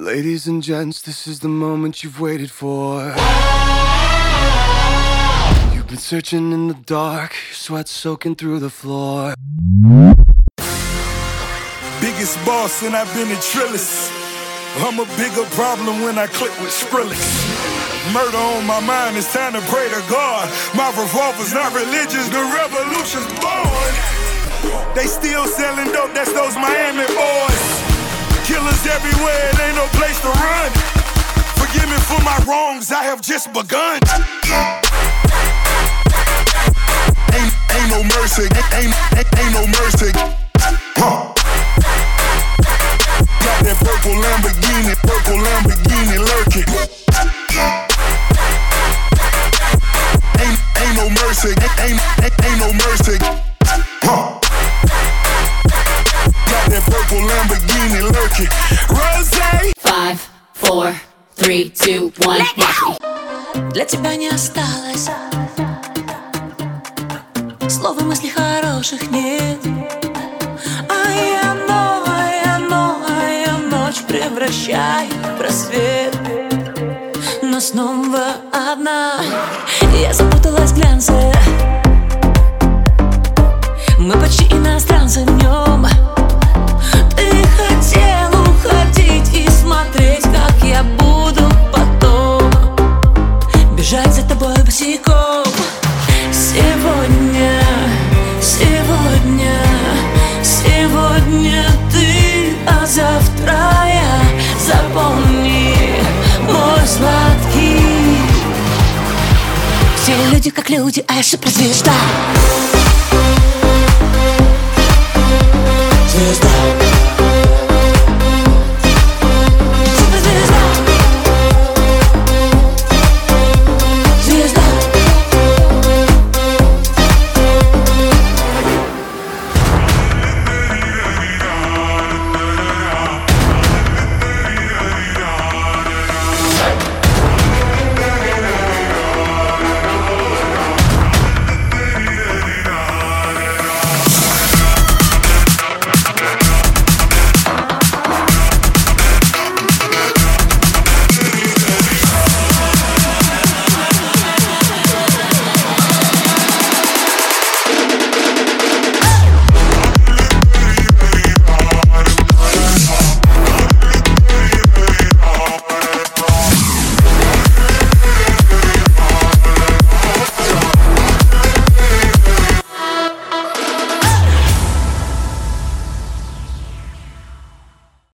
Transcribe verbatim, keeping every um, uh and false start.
Ladies and gents, this is the moment you've waited for. You've been searching in the dark, your sweat soaking through the floor. Biggest boss and I've been a trillist. I'm a bigger problem when I click with Skrillex. Murder on my mind, it's time to pray to God. My revolver's not religious, the revolution's born. They still selling dope, that's those Miami boys. Killers everywhere, it ain't no place to run. Forgive me for my wrongs, I have just begun. Ain't, ain't no mercy, ain't, ain't, ain't no mercy. Huh. Got that purple Lamborghini, purple Lamborghini lurking. Ain't, ain't no mercy, ain't, ain't, ain't no mercy. Huh. Got that purple Lamborghini lurking. Rosé. Five, four, three, two, one. Для тебя не осталось слов и мыслей хороших нет. А я ночь, а я ночь, а я ночь превращаю в просвет. Но снова одна я запуталась в глянце. Мы почти иностранцы в нем. Ты хотел уходить и смотреть, как я буду потом бежать за тобой босиком. Сегодня, сегодня, сегодня ты, а завтра я. Запомни, мой сладкий. Все люди как люди, а я суперзвезда. Звезда.